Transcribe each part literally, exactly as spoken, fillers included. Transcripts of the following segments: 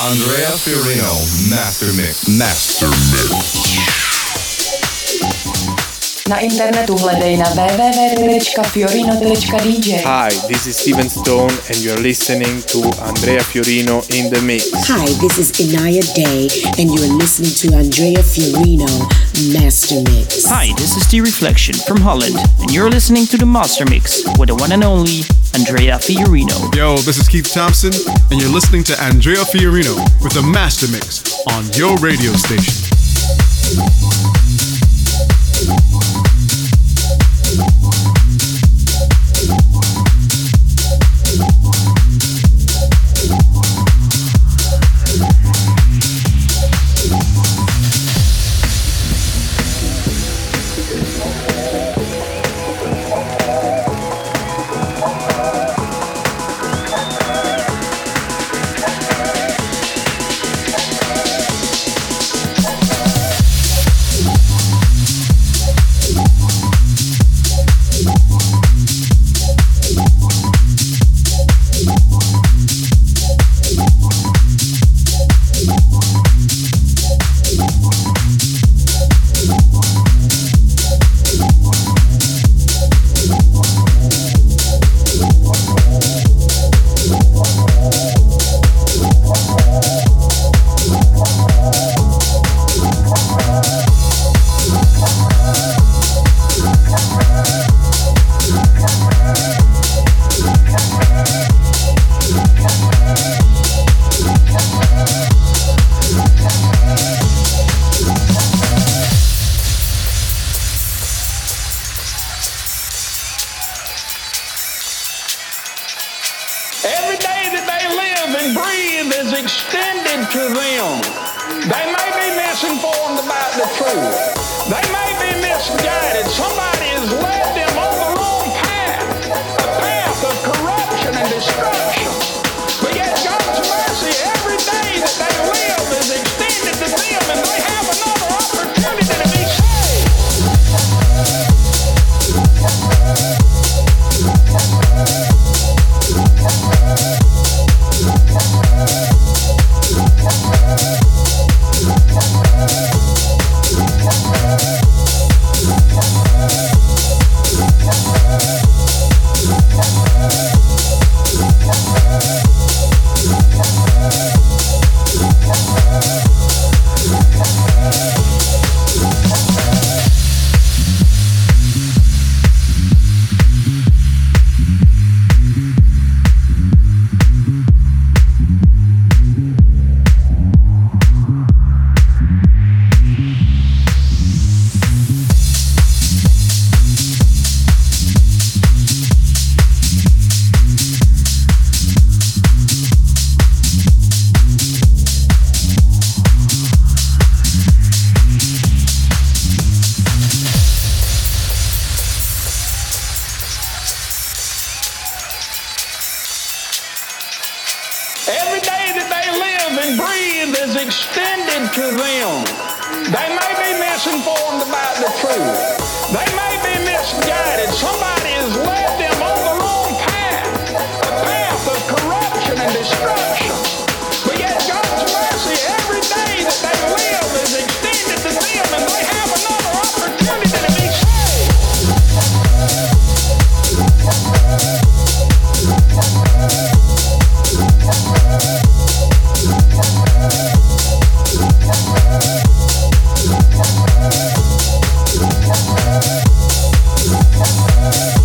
Andrea Fiorino, Master Mix. Master Mix. Na internetu hledej na w w w tečka fiorino tečka d j. Hi, this is Steven Stone and you're listening to Andrea Fiorino in the Mix. Hi, this is Inaya Day and you're listening to Andrea Fiorino Master Mix. Hi, this is The Reflection from Holland and you're listening to the Master Mix with the one and only Andrea Fiorino. Yo, this is Keith Thompson and you're listening to Andrea Fiorino with the Master Mix on your radio station. We'll be right back.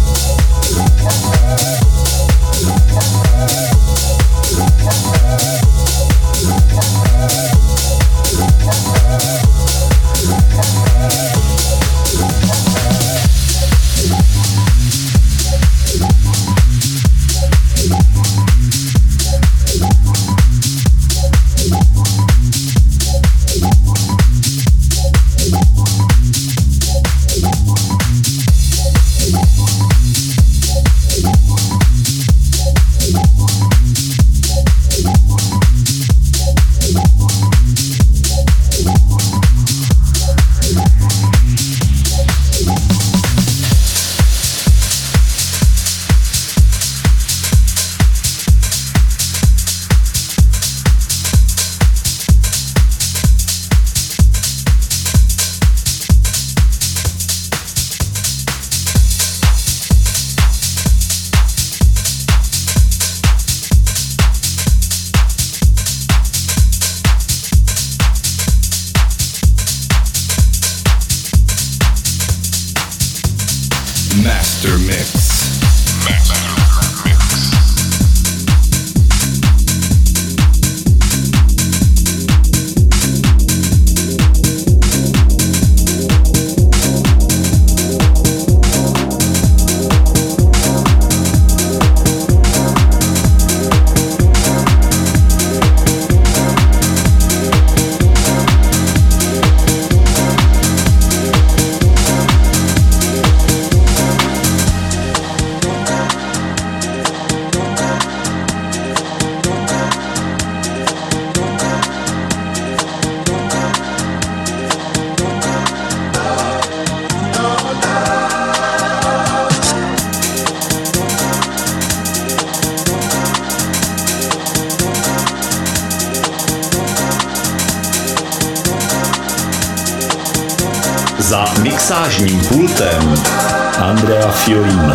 Za mixážním pultem Andrea Fiorino.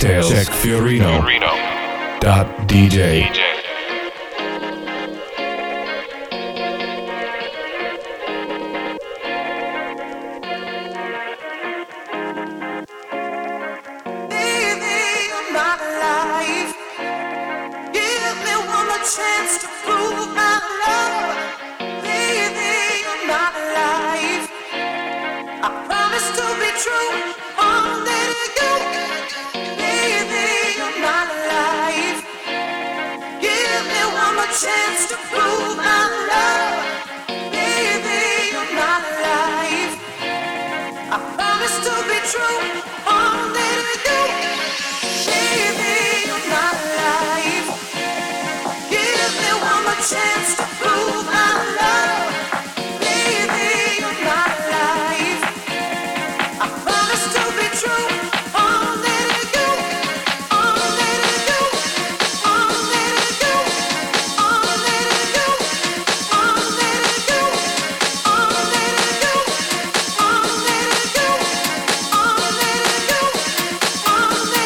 details, check Fiorino dot D J. Chance to prove my love, baby, you're not alive. I promise to be true, only to you, baby, you're not alive. Give me one more chance to prove my love, baby, you're not alive. I promise to be true, only to you, baby, you're not alive. One more chance to prove my love, baby, you're not alive. I promise to be true, only to you, only to you, only to you, only to you, only to you, only to you, only to you, only to you, only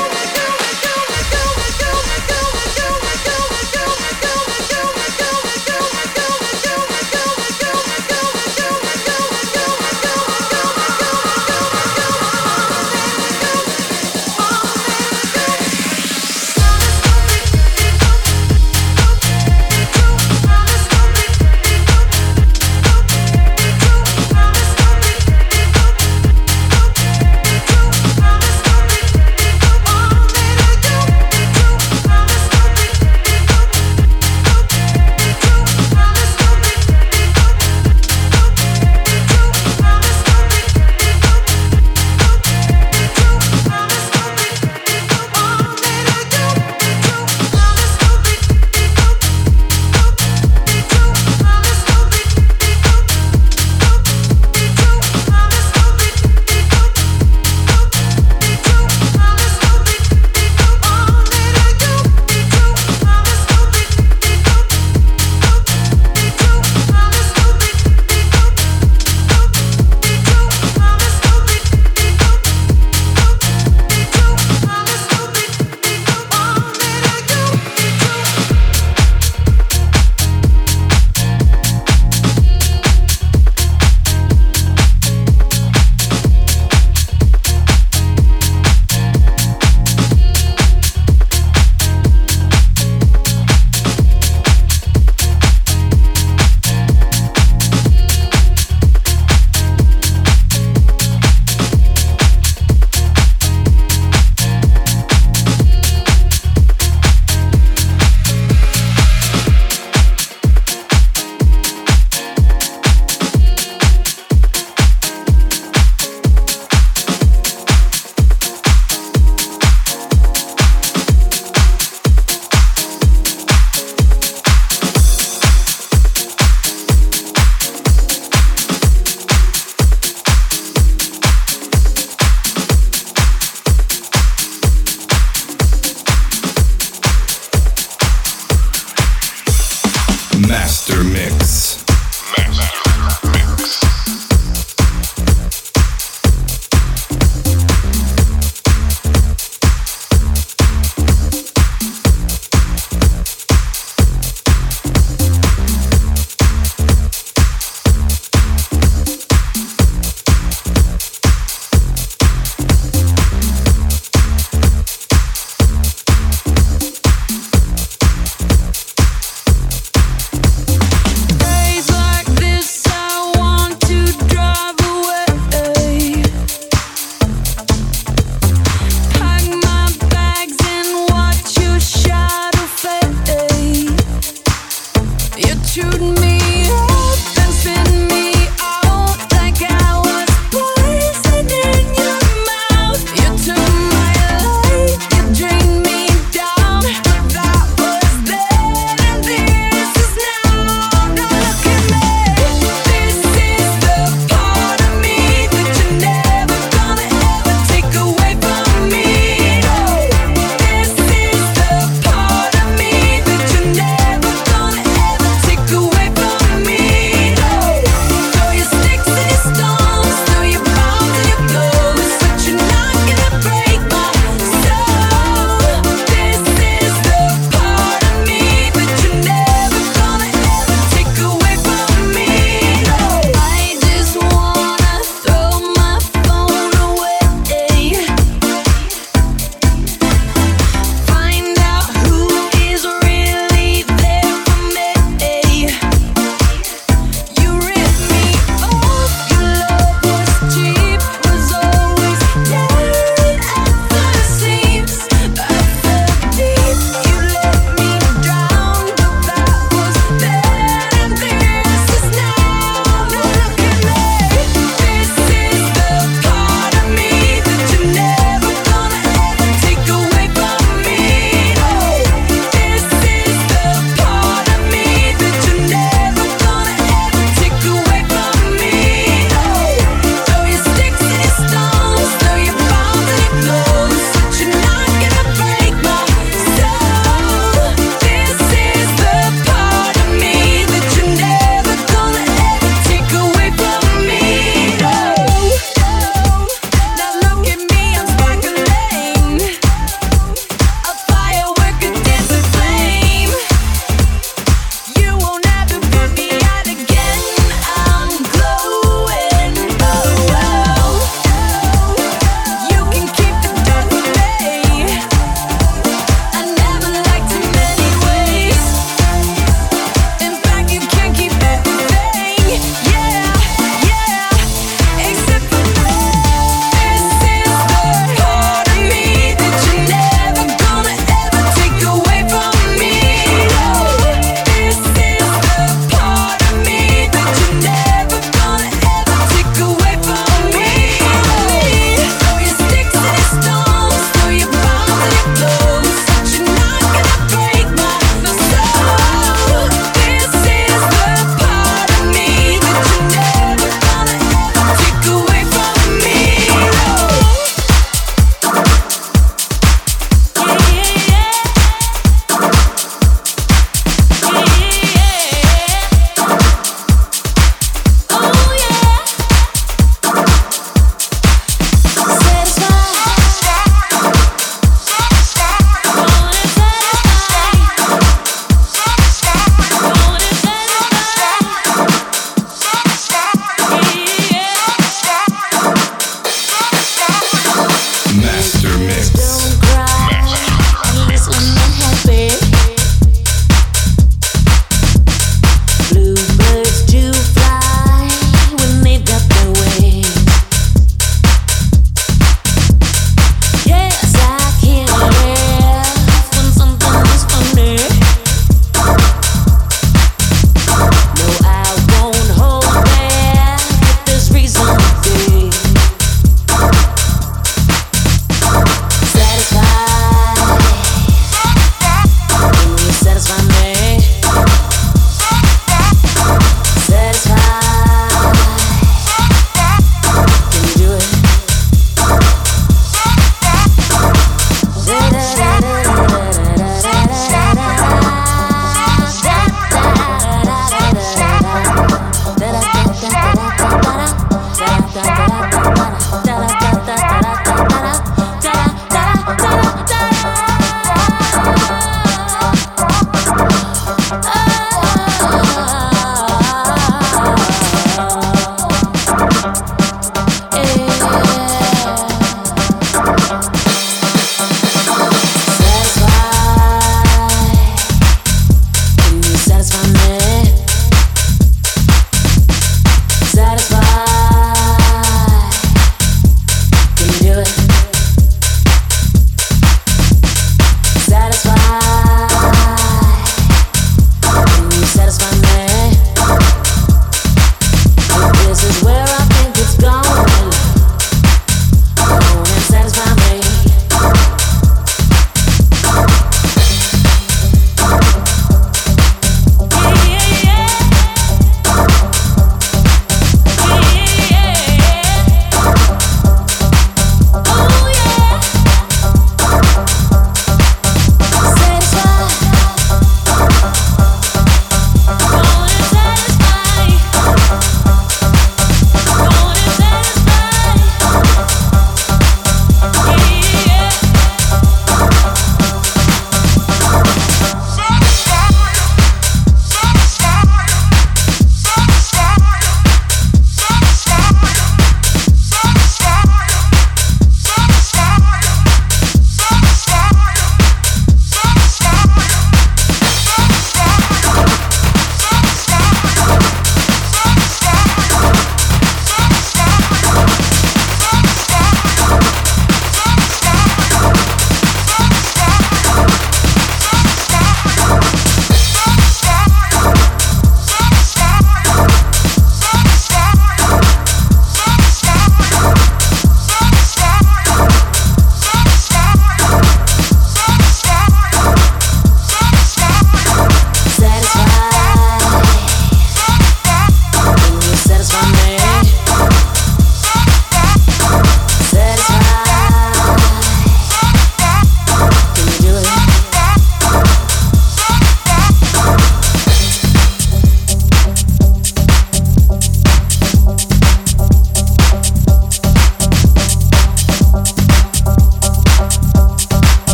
Master Mix. Master Mix. Days like this, I want to drive away. Pack my bags and watch your shadow fade. You chewed me up and spit me out like I was poison in your mouth. You took my life, you drained me down. That was then and this is now. Now look at me. This is the part of me that you're never gonna ever take away from me. No, this is the part of me that you're never gonna ever take away from me.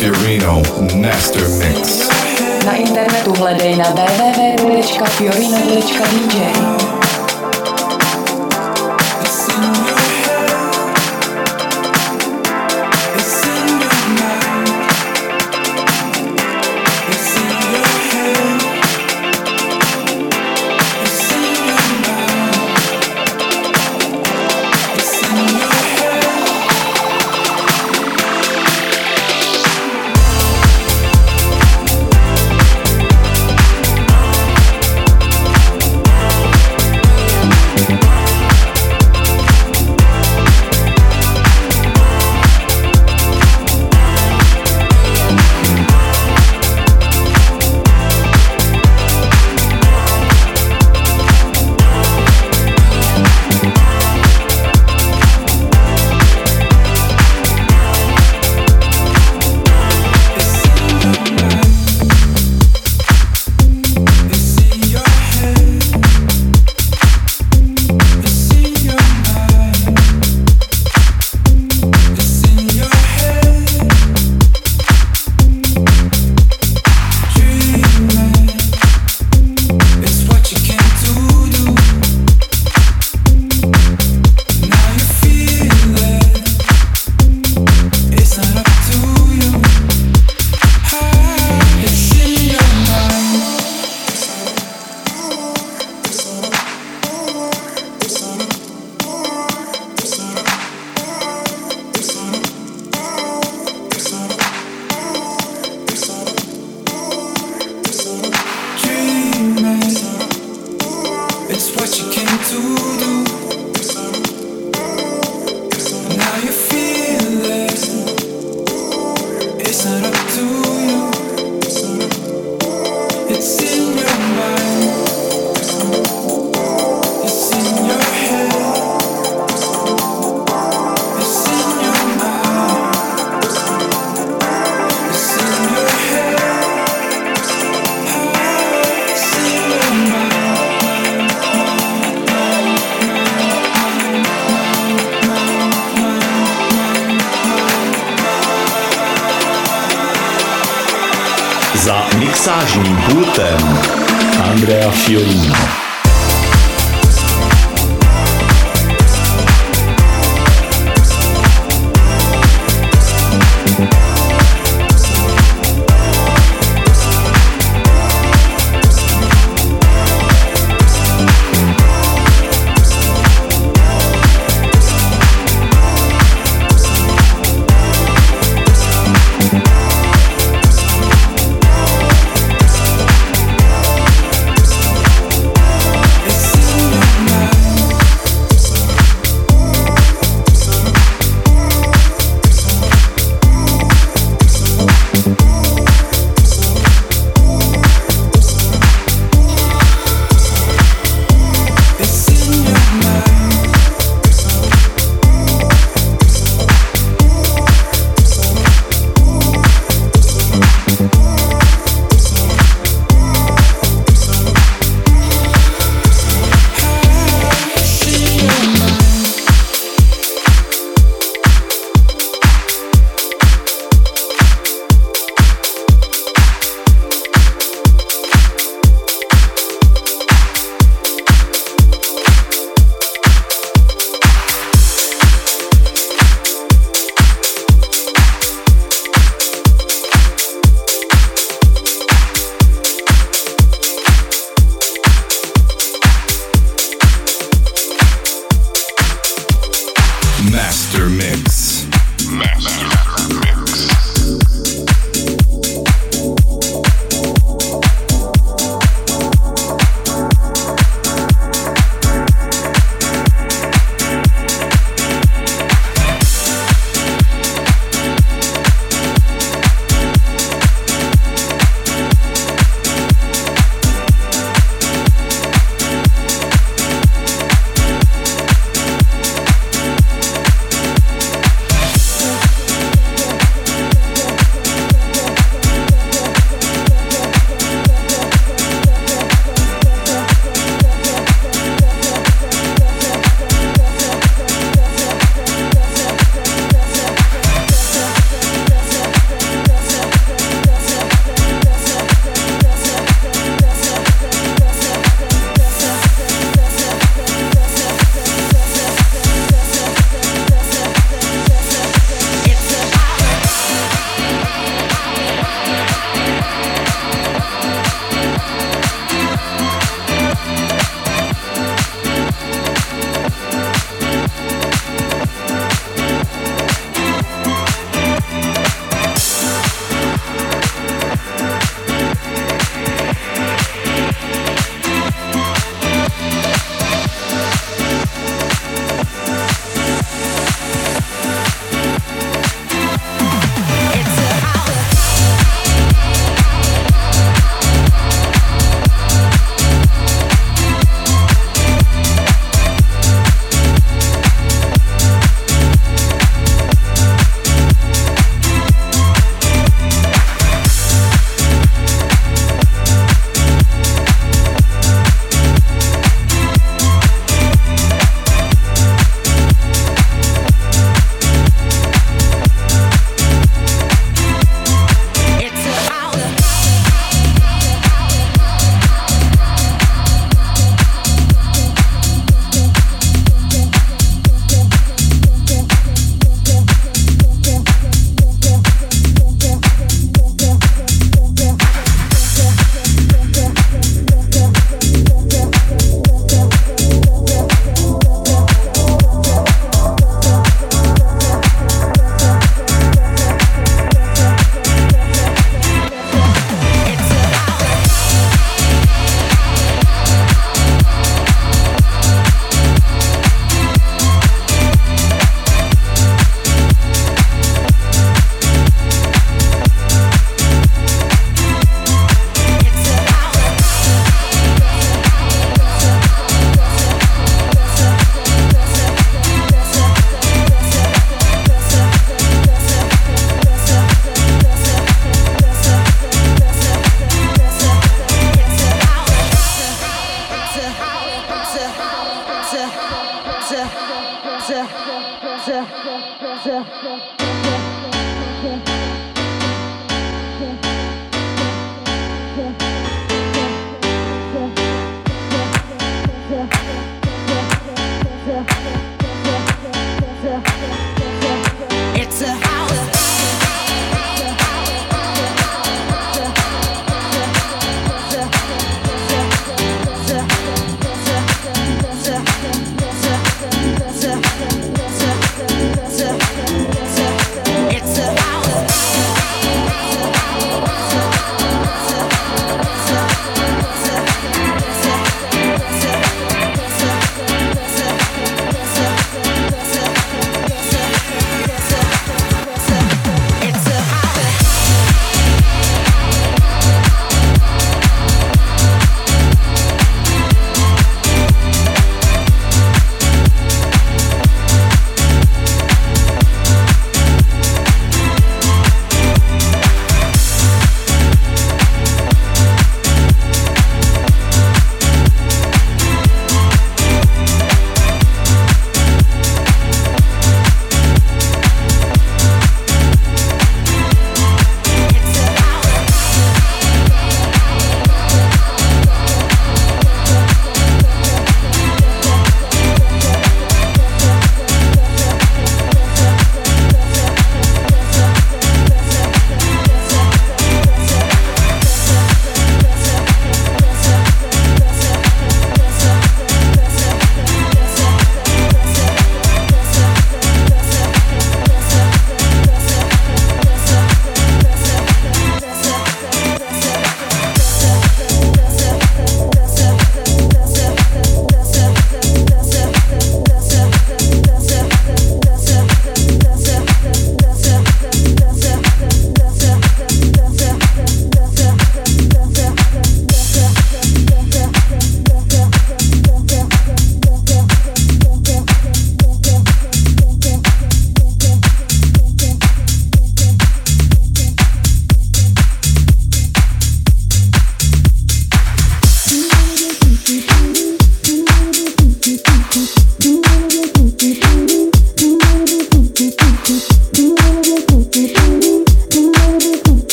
Fiorino Master Mix. Na internetu hledej na w w w tečka fiorino tečka d j. Za mixážním pultem Andrea Fiorino. Master Mix. Master Mix.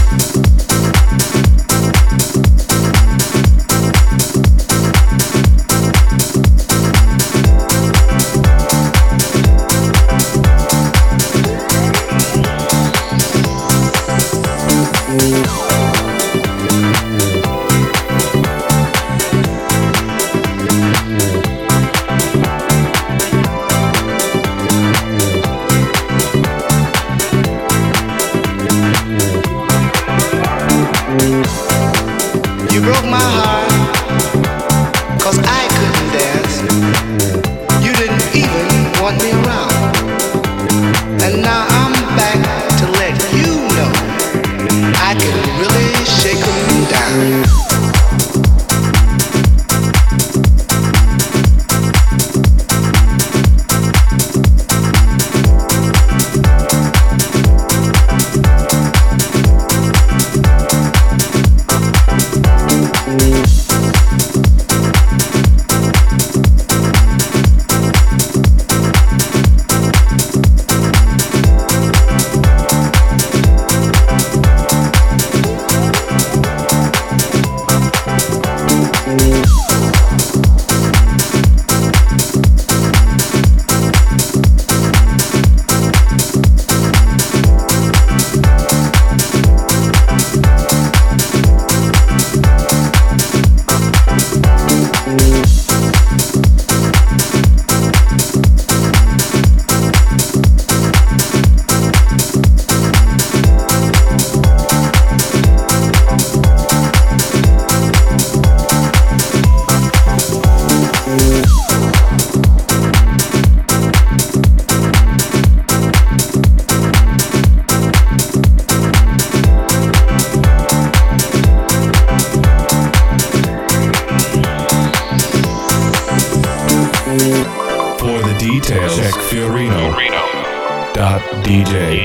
D J.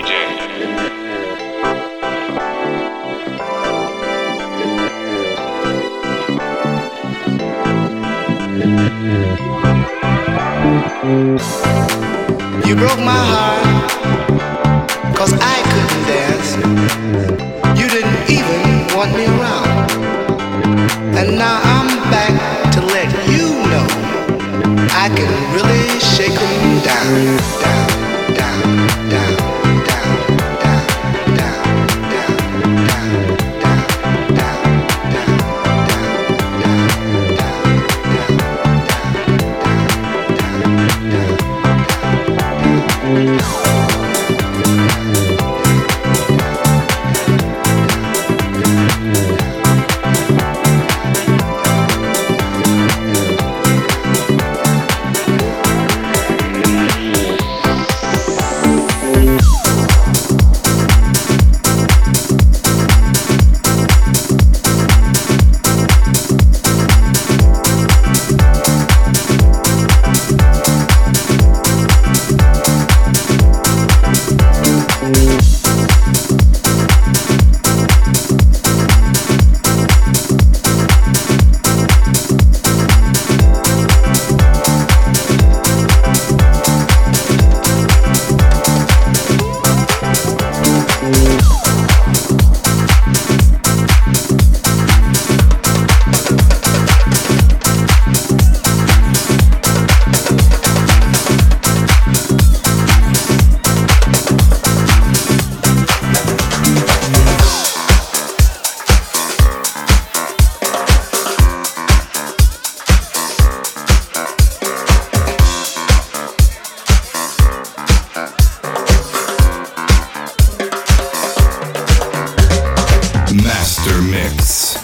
You broke my heart, cause I couldn't dance. You didn't even want me around. And now I'm back to let you know I can really shake 'em down, down, down, down, down, down, down, down, down, down, down, down, Master Mix.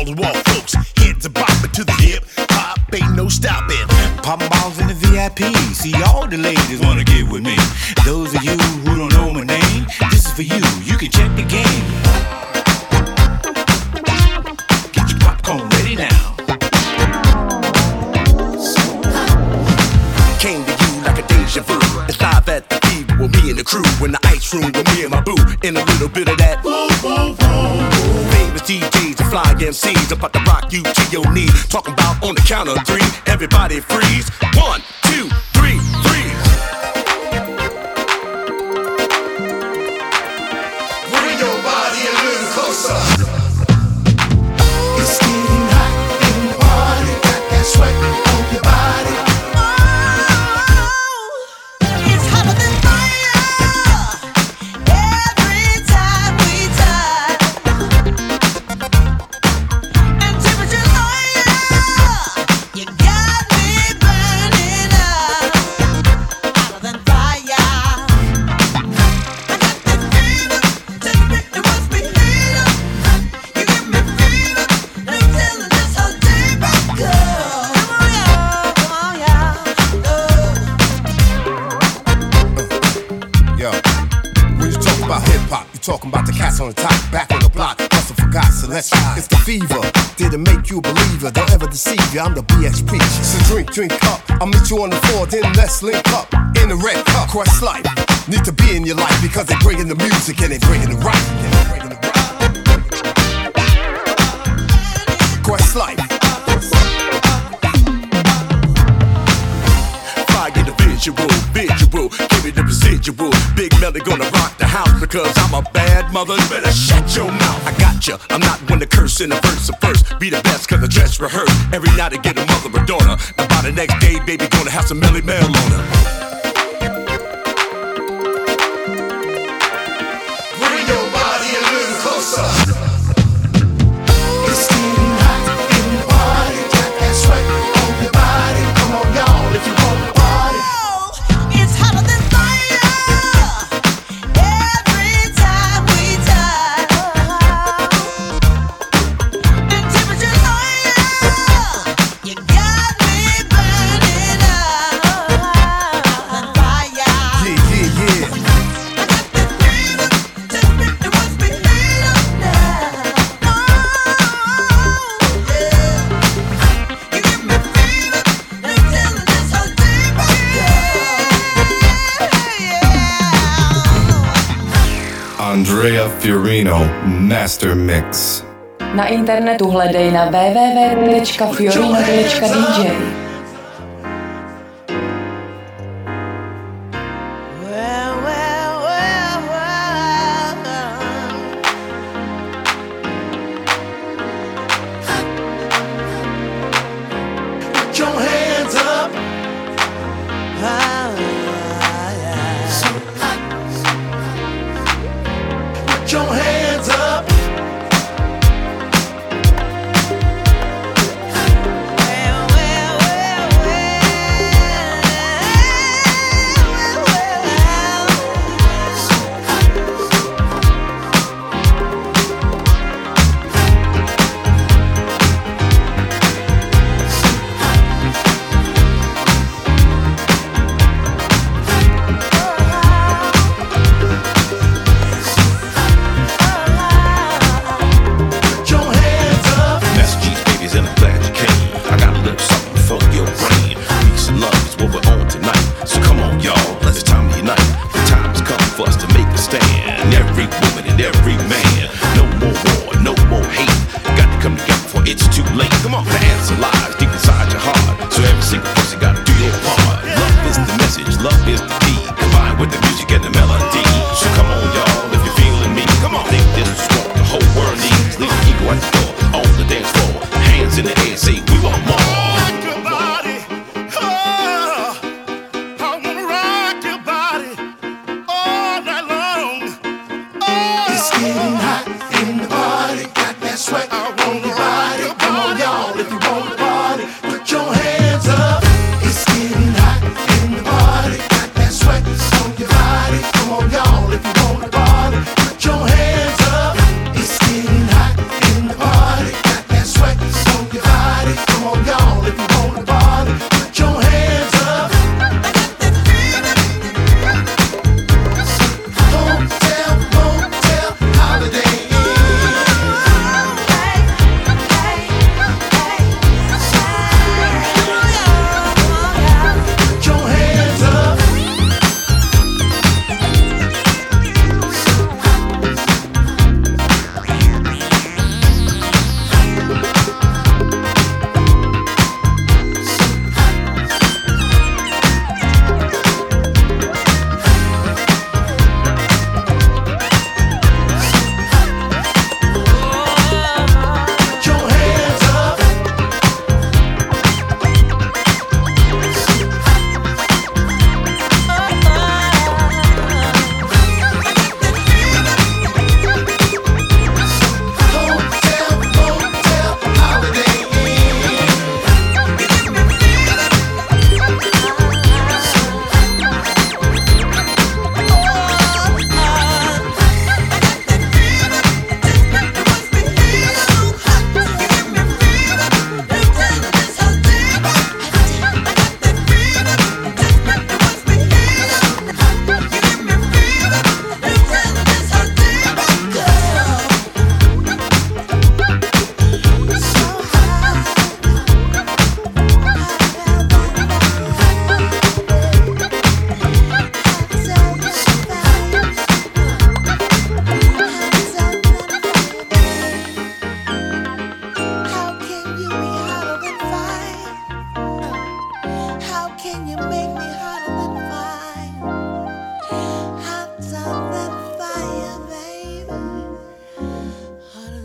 wall-to-wall folks. Heads are bopping to the hip hop, ain't no stopping. Popping balls in the V I P. See, all the ladies wanna get with me. Those of you who don't know my name, this is for you. You can check the game. Get your popcorn ready now. Came to you like a deja vu. It's live at the fever with me and the crew. In the ice room with me and my boo. In a little bit of that boom, boom, boom. Famous D Js and fly M Cs about to rock you to your knees. Talking about on the count of three, everybody freeze. One, two, three, freeze. Bring your body a little closer. It's getting hot in the party. Got that sweat on your body. Talking about the cats on the top, back on the block, hustle for God, so let's ride. It's the fever, didn't make you a believer, don't ever deceive you, I'm the B X P. So drink, drink up, I'll meet you on the floor, then let's link up. In the red cup, Quest Life, need to be in your life because they bringing the music and they bringing the right. Quest Life. Fire the visual, visual, give me the residual. Big Melly gonna rock the house because I'm a bad mother. You better shut your mouth. I got ya. I'm not one to curse in the verse of first. Be the best cause I dress rehearsed. Every night I get a mother or daughter. And by the next day, baby, gonna have some Melly Mel on her. Bring your body a little closer. It's getting hot in the party. Got that sweat on your body. Come on, y'all, if you want to party. It's hotter than fire. Every time we touch, and temperature's higher. You got me burning up than fire. Yeah, yeah, yeah. I got the feeling, just make it must be healing now. Oh, yeah. You give me feeling, and I'm telling just how deep I go. Andrea Fiorino Master Mix. Na internetu hledej na w w w tečka fiorino tečka d j. Well, well, well, well. Put your hands up. Ah, yeah. Put your hands up. Well, well, well, well. Well, well.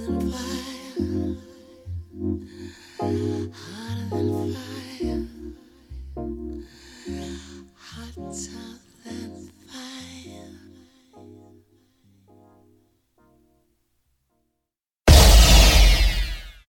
and why.